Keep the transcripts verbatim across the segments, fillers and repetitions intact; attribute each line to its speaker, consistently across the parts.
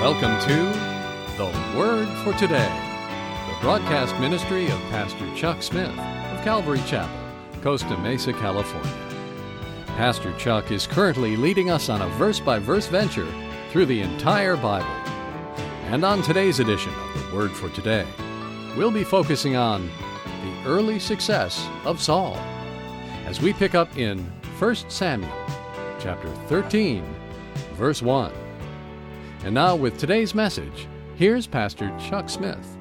Speaker 1: Welcome to The Word for Today, the broadcast ministry of Pastor Chuck Smith of Calvary Chapel, Costa Mesa, California. Pastor Chuck is currently leading us on a verse-by-verse venture through the entire Bible. And on today's edition of The Word for Today, we'll be focusing on the early success of Saul, as we pick up in First Samuel, chapter thirteen, verse one. And now with today's message, here's Pastor Chuck Smith.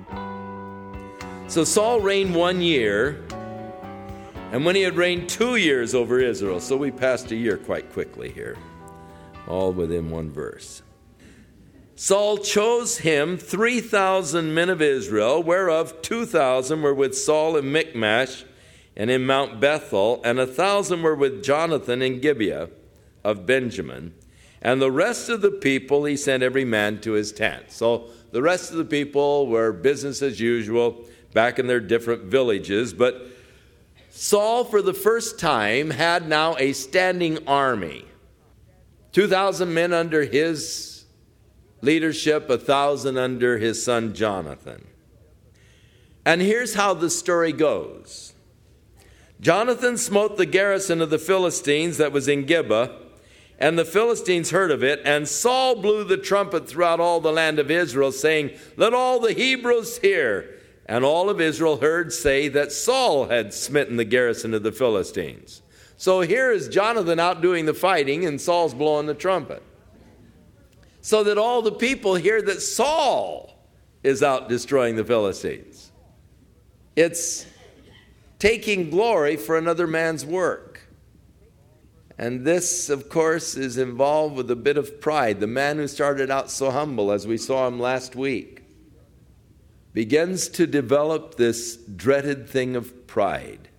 Speaker 2: So Saul reigned one year, and when he had reigned two years over Israel, so we passed a year quite quickly here, all within one verse. Saul chose him three thousand men of Israel, whereof two thousand were with Saul in Michmash and in Mount Bethel, and a thousand were with Jonathan in Gibeah of Benjamin. And the rest of the people he sent every man to his tent. So the rest of the people were business as usual back in their different villages. But Saul, for the first time, had now a standing army. two thousand men under his leadership, one thousand under his son Jonathan. And here's how the story goes. Jonathan smote the garrison of the Philistines that was in Gibeah, and the Philistines heard of it, and Saul blew the trumpet throughout all the land of Israel, saying, "Let all the Hebrews hear." And all of Israel heard say that Saul had smitten the garrison of the Philistines. So here is Jonathan out doing the fighting, and Saul's blowing the trumpet, so that all the people hear that Saul is out destroying the Philistines. It's taking glory for another man's work. And this, of course, is involved with a bit of pride. The man who started out so humble, as we saw him last week, begins to develop this dreaded thing of pride.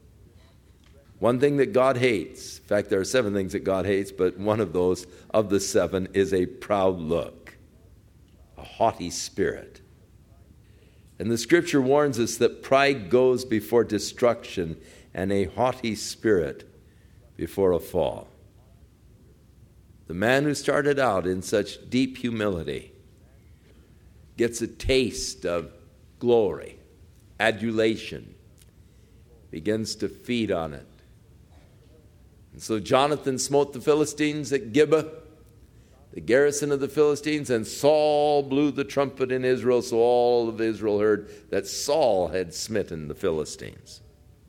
Speaker 2: One thing that God hates, in fact, there are seven things that God hates, but one of those, of the seven, is a proud look, a haughty spirit. And the scripture warns us that pride goes before destruction, and a haughty spirit before a fall. The man who started out in such deep humility gets a taste of glory, adulation, begins to feed on it. And so Jonathan smote the Philistines at Gibeah, the garrison of the Philistines, and Saul blew the trumpet in Israel, so all of Israel heard that Saul had smitten the Philistines.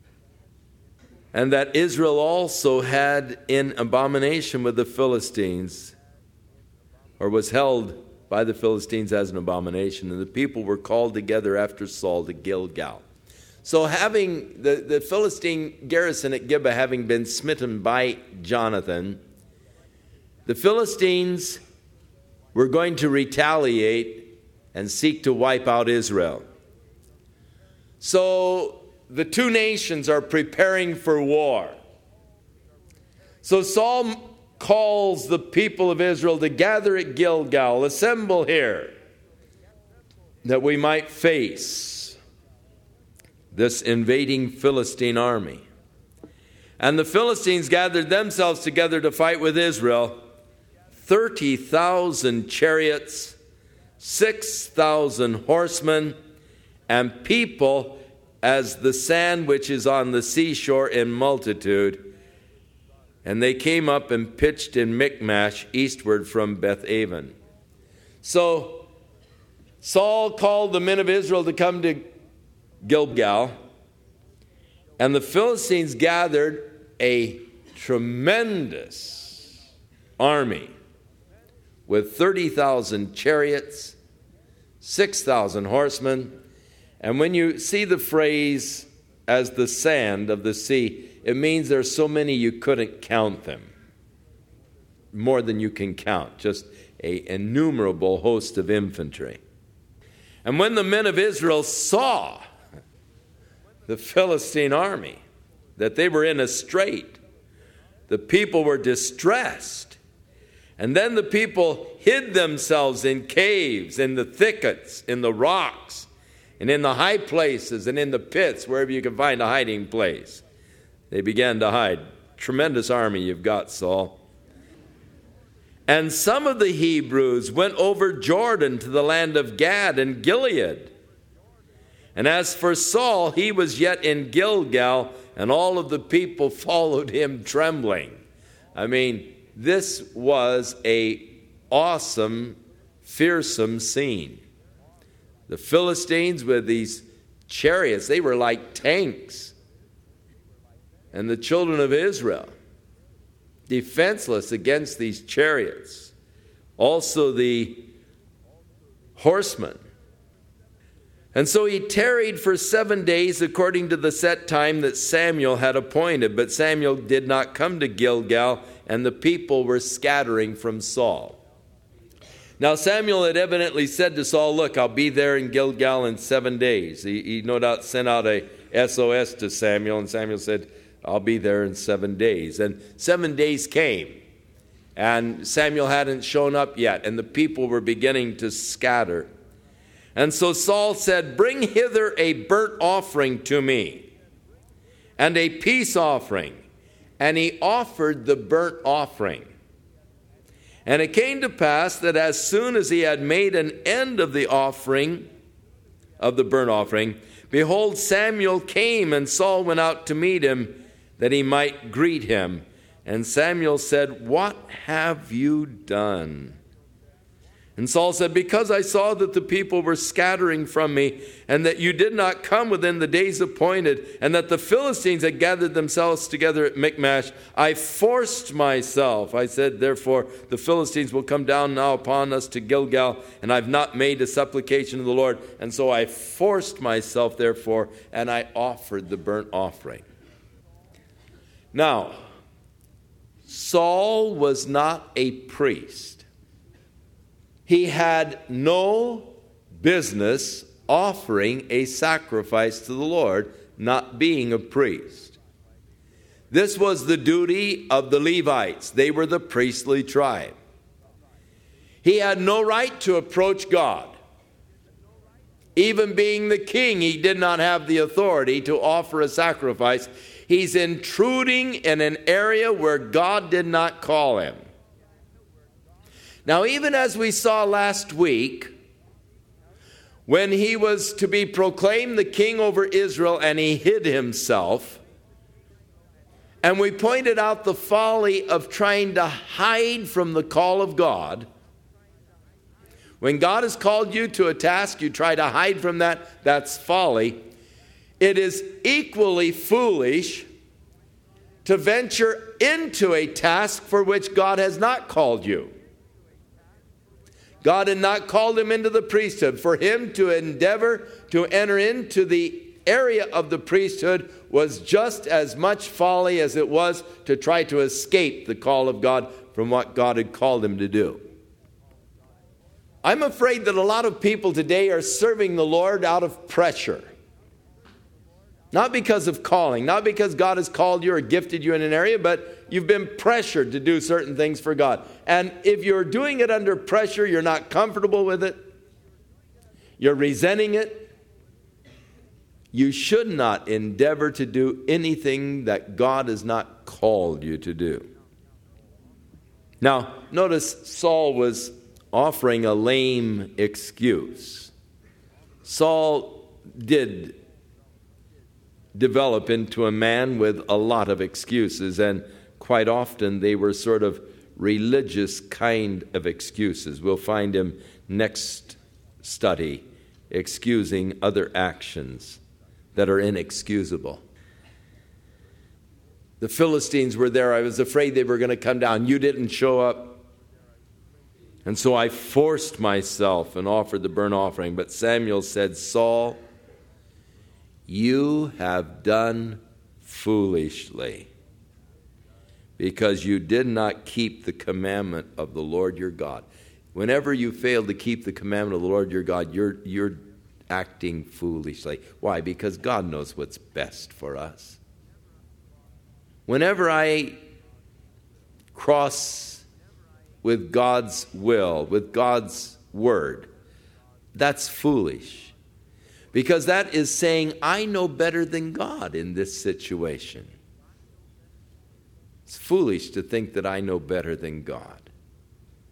Speaker 2: And that Israel also had in abomination with the Philistines, or was held by the Philistines as an abomination. And the people were called together after Saul to Gilgal. So having the, the Philistine garrison at Gibeah having been smitten by Jonathan, the Philistines were going to retaliate and seek to wipe out Israel. So the two nations are preparing for war. So Saul calls the people of Israel to gather at Gilgal, assemble here, that we might face this invading Philistine army. And the Philistines gathered themselves together to fight with Israel. thirty thousand chariots, six thousand horsemen, and people as the sand which is on the seashore in multitude. And they came up and pitched in Michmash eastward from Beth-aven. So Saul called the men of Israel to come to Gilgal, and the Philistines gathered a tremendous army with thirty thousand chariots, six thousand horsemen. And when you see the phrase, as the sand of the sea, it means there's so many you couldn't count them. More than you can count, just an innumerable host of infantry. And when the men of Israel saw the Philistine army, that they were in a strait, the people were distressed. And then the people hid themselves in caves, in the thickets, in the rocks, and in the high places, and in the pits, wherever you can find a hiding place. They began to hide. Tremendous army you've got, Saul. And some of the Hebrews went over Jordan to the land of Gad and Gilead. And as for Saul, he was yet in Gilgal, and all of the people followed him trembling. I mean, this was an awesome, fearsome scene. The Philistines with these chariots, they were like tanks. And the children of Israel, defenseless against these chariots. Also the horsemen. And so he tarried for seven days according to the set time that Samuel had appointed. But Samuel did not come to Gilgal, and the people were scattering from Saul. Now Samuel had evidently said to Saul, look, I'll be there in Gilgal in seven days. He, he no doubt sent out a S O S to Samuel, and Samuel said, I'll be there in seven days. And seven days came, and Samuel hadn't shown up yet, and the people were beginning to scatter. And so Saul said, bring hither a burnt offering to me, and a peace offering. And he offered the burnt offering. And it came to pass that as soon as he had made an end of the offering, of the burnt offering, behold, Samuel came, and Saul went out to meet him, that he might greet him. And Samuel said, what have you done? And Saul said, because I saw that the people were scattering from me, and that you did not come within the days appointed, and that the Philistines had gathered themselves together at Michmash, I forced myself. I said, therefore, the Philistines will come down now upon us to Gilgal, and I've not made a supplication to the Lord. And so I forced myself, therefore, and I offered the burnt offering. Now, Saul was not a priest. He had no business offering a sacrifice to the Lord, not being a priest. This was the duty of the Levites. They were the priestly tribe. He had no right to approach God. Even being the king, he did not have the authority to offer a sacrifice. He's intruding in an area where God did not call him. Now, even as we saw last week, when he was to be proclaimed the king over Israel and he hid himself, and we pointed out the folly of trying to hide from the call of God. When God has called you to a task, you try to hide from that, that's folly. It is equally foolish to venture into a task for which God has not called you. God had not called him into the priesthood. For him to endeavor to enter into the area of the priesthood was just as much folly as it was to try to escape the call of God from what God had called him to do. I'm afraid that a lot of people today are serving the Lord out of pressure. Not because of calling, not because God has called you or gifted you in an area, but you've been pressured to do certain things for God. And if you're doing it under pressure, you're not comfortable with it, you're resenting it, you should not endeavor to do anything that God has not called you to do. Now, notice Saul was offering a lame excuse. Saul did develop into a man with a lot of excuses, and quite often they were sort of religious kind of excuses. We'll find him next study excusing other actions that are inexcusable. The Philistines were there. I was afraid they were going to come down. You didn't show up. And so I forced myself and offered the burnt offering. But Samuel said, Saul, you have done foolishly, because you did not keep the commandment of the Lord your God. Whenever you fail to keep the commandment of the Lord your God, you're, you're acting foolishly. Why? Because God knows what's best for us. Whenever I cross with God's will, with God's word, that's foolish. Because that is saying, I know better than God in this situation. It's foolish to think that I know better than God.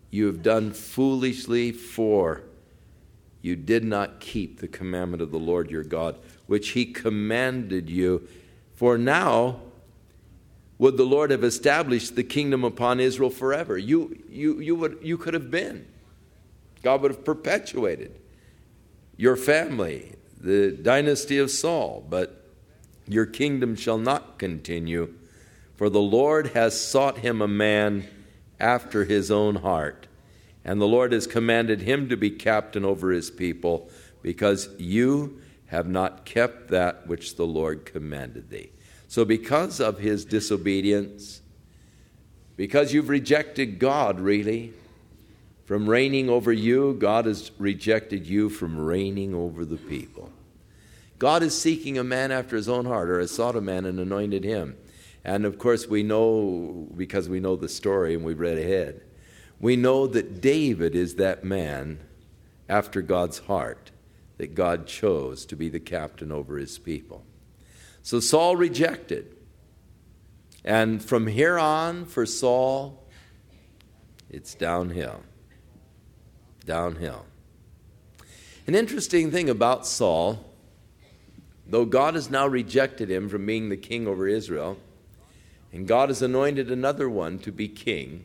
Speaker 2: you have done foolishly, for you did not keep the commandment of the Lord your God, which he commanded you. For now would the Lord have established the kingdom upon Israel forever. You, you, you, would, you could have been. God would have perpetuated your family, the dynasty of Saul, but your kingdom shall not continue, for the Lord has sought him a man after his own heart, and the Lord has commanded him to be captain over his people, because you have not kept that which the Lord commanded thee. So because of his disobedience, because you've rejected God, really, from reigning over you, God has rejected you from reigning over the people. God is seeking a man after his own heart, or has sought a man and anointed him. And of course we know, because we know the story and we've read ahead, we know that David is that man after God's heart that God chose to be the captain over his people. So Saul rejected. And from here on, for Saul, it's downhill. Downhill. An interesting thing about Saul, though God has now rejected him from being the king over Israel, and God has anointed another one to be king,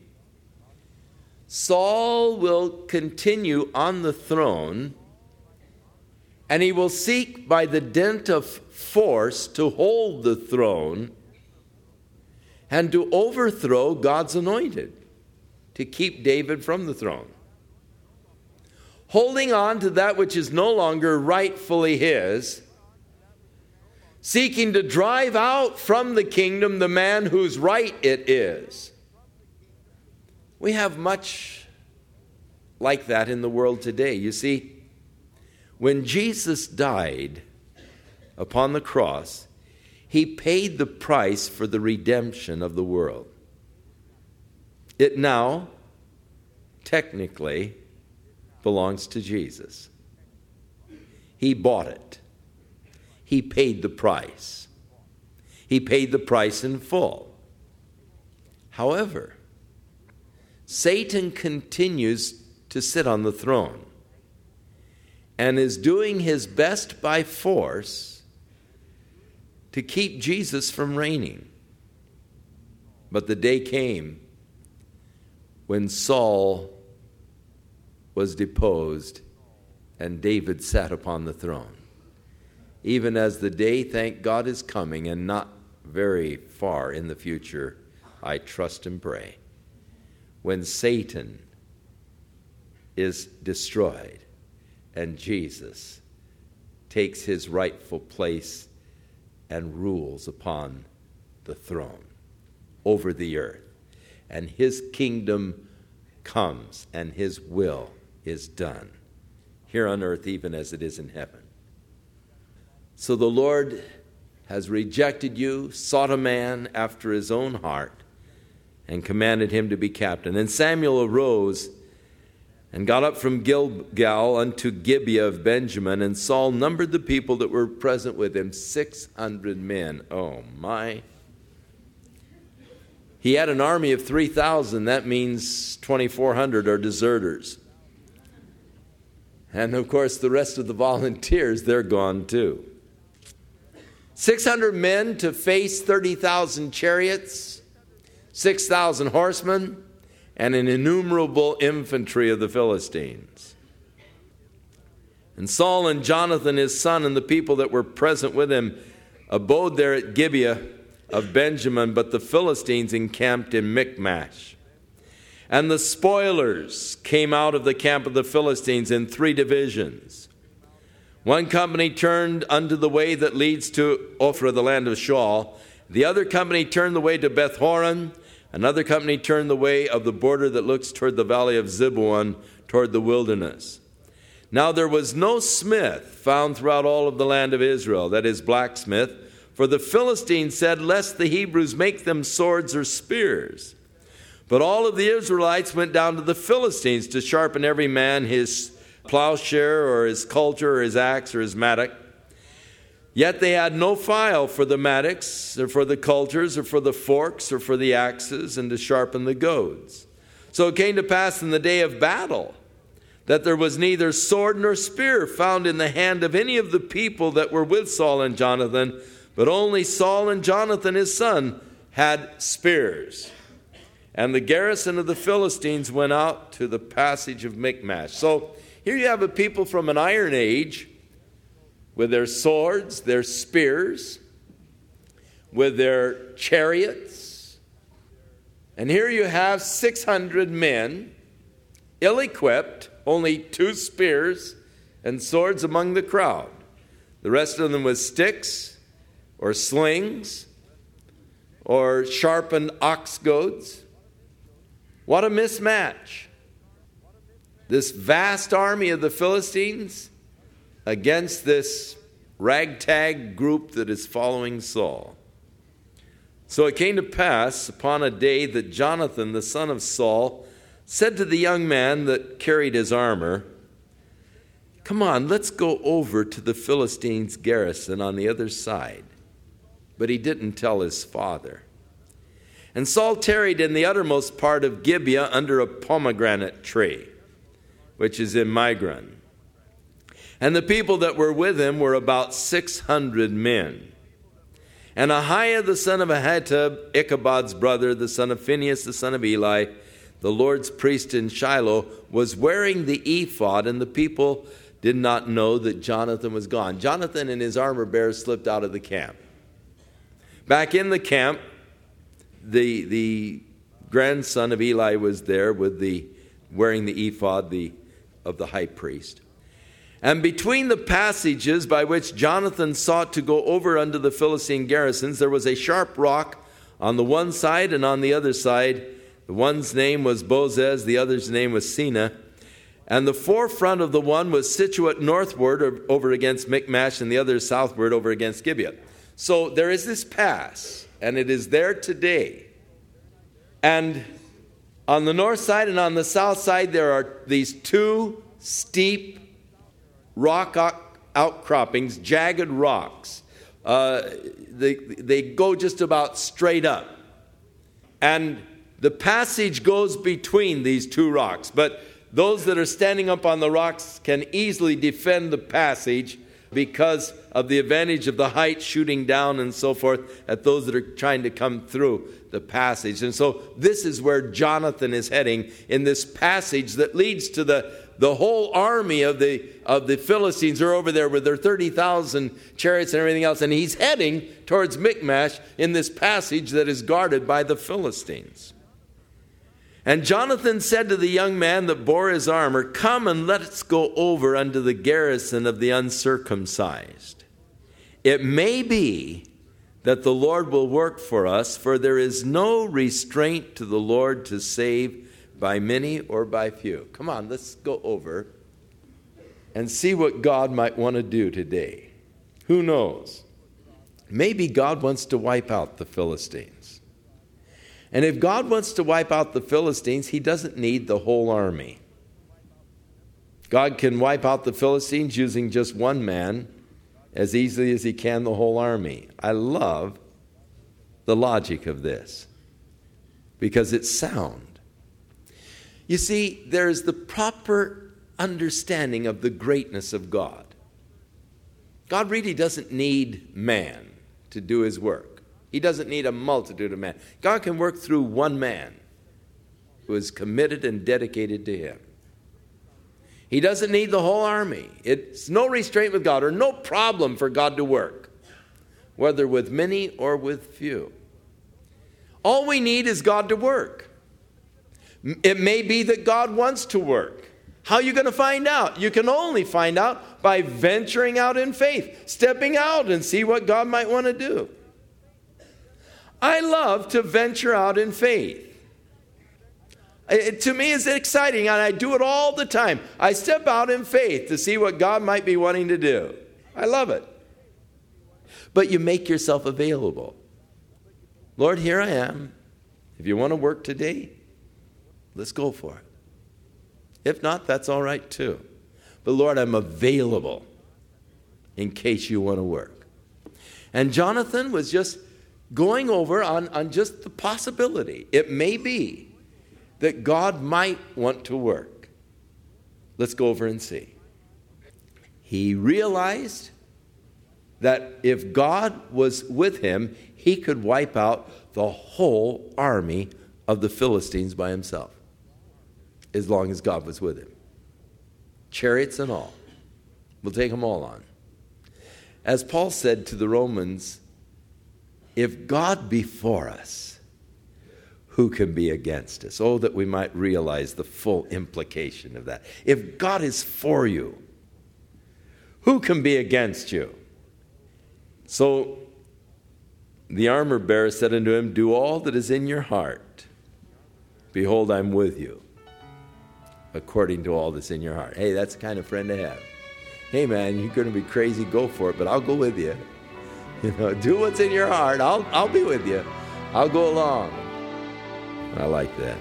Speaker 2: Saul will continue on the throne, and he will seek by the dint of force to hold the throne and to overthrow God's anointed, to keep David from the throne. Holding on to that which is no longer rightfully his, seeking to drive out from the kingdom the man whose right it is. We have much like that in the world today. You see, when Jesus died upon the cross, he paid the price for the redemption of the world. It now, technically, belongs to Jesus. He bought it. He paid the price. He paid the price in full. However, Satan continues to sit on the throne and is doing his best by force to keep Jesus from reigning. But the day came when Saul was deposed and David sat upon the throne. Even as the day, thank God, is coming, and not very far in the future, I trust and pray, when Satan is destroyed and Jesus takes his rightful place and rules upon the throne over the earth. And his kingdom comes and his will is done here on earth even as it is in heaven. So the Lord has rejected you, sought a man after his own heart, and commanded him to be captain. And Samuel arose and got up from Gilgal unto Gibeah of Benjamin, and Saul numbered the people that were present with him, six hundred men. Oh my. He had an army of three thousand. That means twenty-four hundred are deserters. And of course the rest of the volunteers, they're gone too. six hundred men to face thirty thousand chariots, six thousand horsemen, and an innumerable infantry of the Philistines. And Saul and Jonathan his son and the people that were present with him abode there at Gibeah of Benjamin, but the Philistines encamped in Michmash. And the spoilers came out of the camp of the Philistines in three divisions. One company turned unto the way that leads to Ophrah, the land of Shaul. The other company turned the way to Beth-horon. Another company turned the way of the border that looks toward the valley of Zeboim, toward the wilderness. Now there was no smith found throughout all of the land of Israel, that is, blacksmith, for the Philistines said, lest the Hebrews make them swords or spears. But all of the Israelites went down to the Philistines to sharpen every man his plowshare or his coulter or his axe or his mattock. Yet they had no file for the mattocks or for the coulters or for the forks or for the axes and to sharpen the goads. So it came to pass in the day of battle that there was neither sword nor spear found in the hand of any of the people that were with Saul and Jonathan, but only Saul and Jonathan his son had spears. And the garrison of the Philistines went out to the passage of Michmash. So here you have a people from an iron age with their swords, their spears, with their chariots. And here you have six hundred men, ill-equipped, only two spears and swords among the crowd. The rest of them with sticks or slings or sharpened ox goads. What a mismatch. This vast army of the Philistines against this ragtag group that is following Saul. So it came to pass upon a day that Jonathan, the son of Saul, said to the young man that carried his armor, "Come on, let's go over to the Philistines' garrison on the other side." But he didn't tell his father. And Saul tarried in the uttermost part of Gibeah under a pomegranate tree, which is in Migron. And the people that were with him were about six hundred men. And Ahiah the son of Ahitub, Ichabod's brother, the son of Phinehas, the son of Eli, the Lord's priest in Shiloh, was wearing the ephod, and the people did not know that Jonathan was gone. Jonathan and his armor bearers slipped out of the camp. Back in the camp, the, the grandson of Eli was there with the wearing the ephod the, of the high priest. And between the passages by which Jonathan sought to go over unto the Philistine garrisons, there was a sharp rock on the one side and on the other side. The one's name was Bozez, the other's name was Sina. And the forefront of the one was situate northward over against Michmash, and the other southward over against Gibeah. So there is this pass, and it is there today. And on the north side and on the south side, there are these two steep rock outcroppings, jagged rocks. Uh, they, they go just about straight up. And the passage goes between these two rocks. But those that are standing up on the rocks can easily defend the passage because of the advantage of the height shooting down and so forth at those that are trying to come through the passage. And so this is where Jonathan is heading in this passage that leads to the The whole army of the of the Philistines are over there with their thirty thousand chariots and everything else. And he's heading towards Michmash in this passage that is guarded by the Philistines. And Jonathan said to the young man that bore his armor, "Come and let us go over unto the garrison of the uncircumcised. It may be that the Lord will work for us, for there is no restraint to the Lord to save by many or by few." Come on, let's go over and see what God might want to do today. Who knows? Maybe God wants to wipe out the Philistines. And if God wants to wipe out the Philistines, he doesn't need the whole army. God can wipe out the Philistines using just one man as easily as he can the whole army. I love the logic of this because it's sound. You see, there's the proper understanding of the greatness of God. God really doesn't need man to do his work. He doesn't need a multitude of men. God can work through one man who is committed and dedicated to him. He doesn't need the whole army. It's no restraint with God or no problem for God to work, whether with many or with few. All we need is God to work. It may be that God wants to work. How are you going to find out? You can only find out by venturing out in faith, stepping out and see what God might want to do. I love to venture out in faith. It, to me, it's exciting, and I do it all the time. I step out in faith to see what God might be wanting to do. I love it. But you make yourself available. Lord, here I am. If you want to work today, let's go for it. If not, that's all right too. But Lord, I'm available in case you want to work. And Jonathan was just going over on, on just the possibility. It may be that God might want to work. Let's go over and see. He realized that if God was with him, he could wipe out the whole army of the Philistines by himself, as long as God was with him. Chariots and all. We'll take them all on. As Paul said to the Romans, if God be for us, who can be against us? Oh, that we might realize the full implication of that. If God is for you, who can be against you? So the armor bearer said unto him, do all that is in your heart. Behold, I'm with you, according to all that's in your heart. Hey, that's the kind of friend to have. Hey, man, you're going to be crazy, go for it, but I'll go with you. You know, do what's in your heart. I'll, I'll be with you. I'll go along. I like that.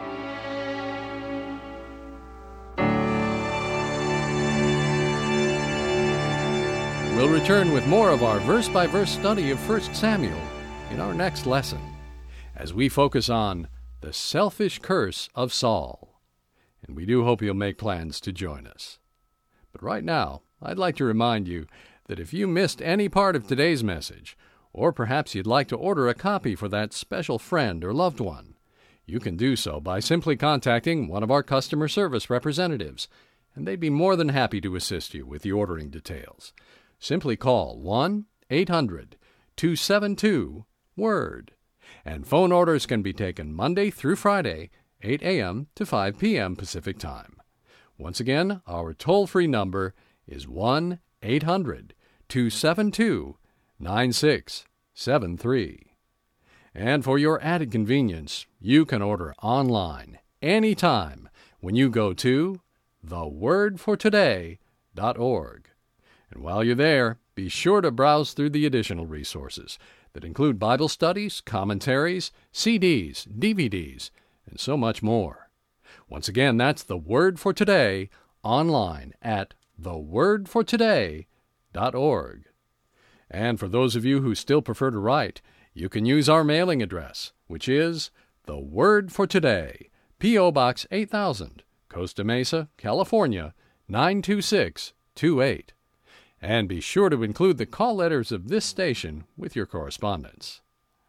Speaker 1: We'll return with more of our verse-by-verse study of First Samuel in our next lesson, as we focus on the selfish curse of Saul. And we do hope you'll make plans to join us. But right now, I'd like to remind you that if you missed any part of today's message, or perhaps you'd like to order a copy for that special friend or loved one, you can do so by simply contacting one of our customer service representatives, and they'd be more than happy to assist you with the ordering details. Simply call one eight hundred two seven two WORD, and phone orders can be taken Monday through Friday, eight a.m. to five p.m. Pacific Time. Once again, our toll-free number is one eight hundred two seven two nine six seven three. And for your added convenience, you can order online anytime when you go to the word for today dot org. And while you're there, be sure to browse through the additional resources that include Bible studies, commentaries, C Ds, D V Ds, and so much more. Once again, that's The Word for Today online at the word for today dot org. And for those of you who still prefer to write, you can use our mailing address, which is The Word for Today, P O. Box eight thousand, Costa Mesa, California, nine two six two eight. And be sure to include the call letters of this station with your correspondence.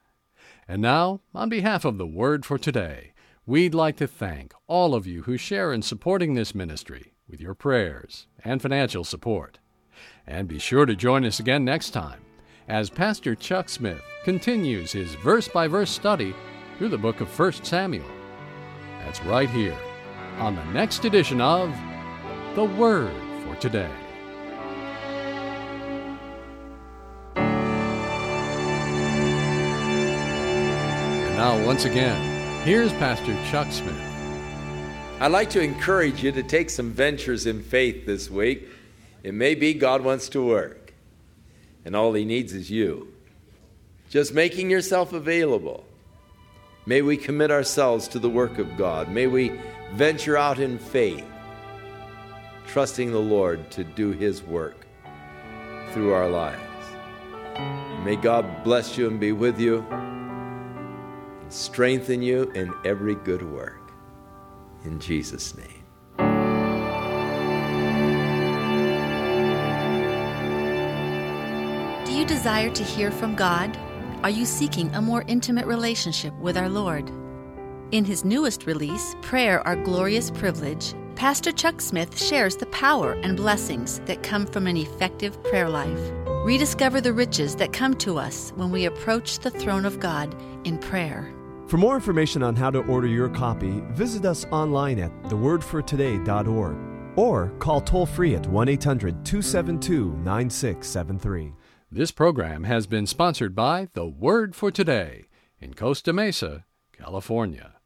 Speaker 1: And now, on behalf of The Word for Today, we'd like to thank all of you who share in supporting this ministry with your prayers and financial support. And be sure to join us again next time as Pastor Chuck Smith continues his verse-by-verse study through the book of First Samuel. That's right here on the next edition of The Word for Today. Now, once again, here's Pastor Chuck Smith.
Speaker 2: I'd like to encourage you to take some ventures in faith this week. It may be God wants to work, and all he needs is you. Just making yourself available. May we commit ourselves to the work of God. May we venture out in faith, trusting the Lord to do his work through our lives. May God bless you and be with you, strengthen you in every good work. In Jesus' name.
Speaker 3: Do you desire to hear from God? Are you seeking a more intimate relationship with our Lord? In his newest release, Prayer, Our Glorious Privilege, Pastor Chuck Smith shares the power and blessings that come from an effective prayer life. Rediscover the riches that come to us when we approach the throne of God in prayer.
Speaker 4: For more information on how to order your copy, visit us online at the word for today dot org or call toll-free at one eight hundred two seven two nine six seven three.
Speaker 1: This program has been sponsored by The Word for Today in Costa Mesa, California.